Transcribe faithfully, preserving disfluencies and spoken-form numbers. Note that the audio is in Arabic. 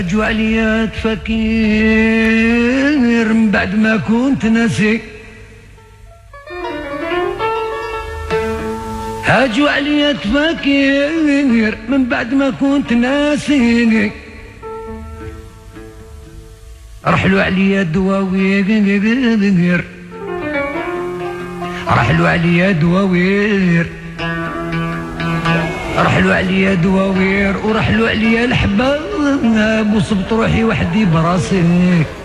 هاجوا عليا تفكير من بعد ما كنت ناسي، هاجوا عليا تفكير من بعد ما كنت ناسي، رحلوا عليا دواوير، رحلوا عليا دواوير، رحلوا عليا دواوير ورحلوا عليا الحباب، وصبت روحي وحدي براسي.